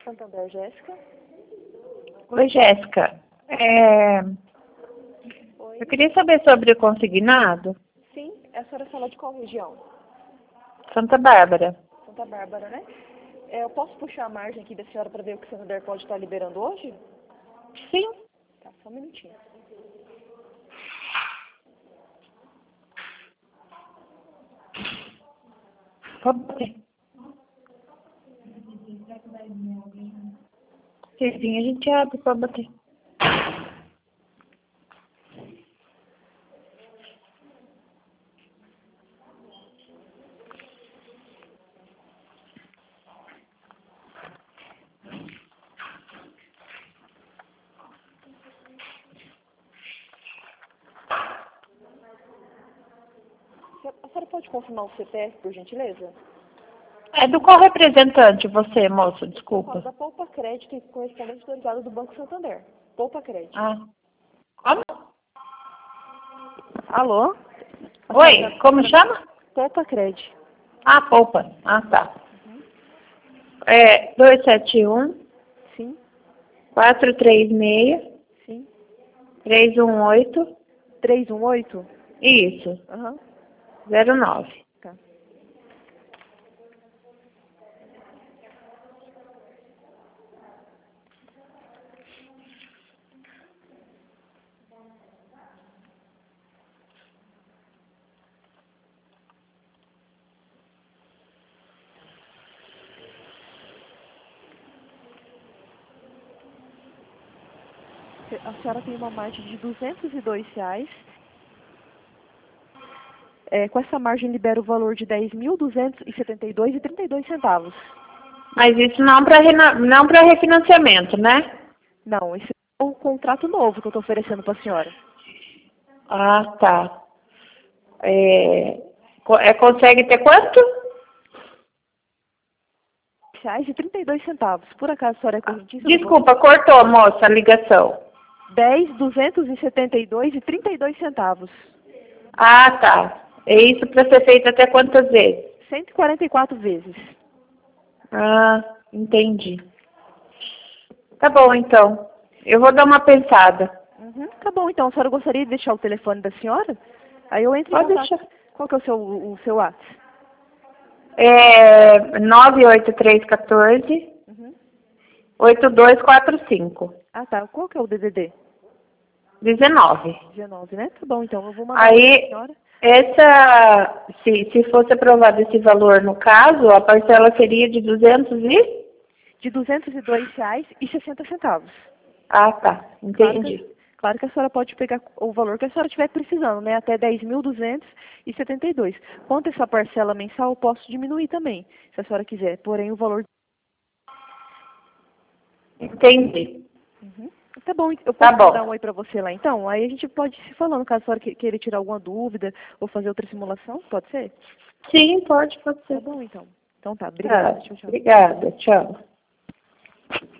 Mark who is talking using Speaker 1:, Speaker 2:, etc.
Speaker 1: Santander, Jéssica.
Speaker 2: Oi, Jéssica.
Speaker 1: Oi.
Speaker 2: Eu queria saber sobre o consignado.
Speaker 1: Sim, a senhora fala de qual região?
Speaker 2: Santa Bárbara.
Speaker 1: Santa Bárbara, né? Eu posso puxar a margem aqui da senhora para ver o que o Santander pode estar liberando hoje?
Speaker 2: Sim.
Speaker 1: Tá, só um minutinho.
Speaker 2: Pode bater. Se vir, a gente abre, pode bater.
Speaker 1: A senhora pode confirmar o CPF, por gentileza?
Speaker 2: É do qual representante você, moço?
Speaker 1: Fala
Speaker 2: Desculpa.
Speaker 1: da Poupa Crédito e correspondente autorizado do Banco Santander. Poupa Crédito.
Speaker 2: Ah. Como?
Speaker 1: Alô?
Speaker 2: Oi, como chama?
Speaker 1: Poupa Crédito.
Speaker 2: Ah, Poupa. Ah, tá. 271
Speaker 1: Sim,
Speaker 2: 436
Speaker 1: sim.
Speaker 2: 318.
Speaker 1: 318?
Speaker 2: Isso.
Speaker 1: Aham.
Speaker 2: 09.
Speaker 1: Tá. A senhora tem uma margem de R$ 202. Com essa margem libera o valor de 10.272,32 centavos.
Speaker 2: Mas isso não para refinanciamento, né?
Speaker 1: Não, esse é um contrato novo que eu estou oferecendo para a senhora.
Speaker 2: Ah, tá. Consegue ter quanto?
Speaker 1: R$32,32. Por acaso a senhora é correntista?
Speaker 2: Desculpa, cortou, moça, a ligação.
Speaker 1: 10.272,32 centavos.
Speaker 2: Ah, tá. É isso para ser feito até quantas vezes?
Speaker 1: 144 vezes.
Speaker 2: Ah, entendi. Tá bom, então. Eu vou dar uma pensada.
Speaker 1: Tá bom, então. A senhora gostaria de deixar o telefone da senhora? Aí eu entro em
Speaker 2: Pode
Speaker 1: contato.
Speaker 2: deixar.
Speaker 1: Qual que é o seu WhatsApp?
Speaker 2: 98314 8245.
Speaker 1: Ah, tá. Qual que é o DDD?
Speaker 2: 19.
Speaker 1: 19, né? Tá bom, então. Eu vou mandar para a
Speaker 2: Aí,
Speaker 1: senhora.
Speaker 2: se fosse aprovado esse valor no caso, a parcela seria de 200 e...
Speaker 1: De R$202,60.
Speaker 2: Ah, tá.
Speaker 1: Claro
Speaker 2: Entendi.
Speaker 1: claro que a senhora pode pegar o valor que a senhora estiver precisando, né? Até 10.272. Quanto essa parcela mensal, eu posso diminuir também, se a senhora quiser. Porém, o valor...
Speaker 2: Entendi.
Speaker 1: Tá bom, eu
Speaker 2: Tá
Speaker 1: posso mandar um
Speaker 2: bom.
Speaker 1: oi pra você lá, então? Aí a gente pode ir se falando, caso a senhora queira tirar alguma dúvida ou fazer outra simulação, pode ser?
Speaker 2: Sim, pode
Speaker 1: Tá
Speaker 2: ser.
Speaker 1: bom, então. Então tá,
Speaker 2: Tá.
Speaker 1: obrigada. Tchau, tchau.
Speaker 2: Obrigada. Tchau.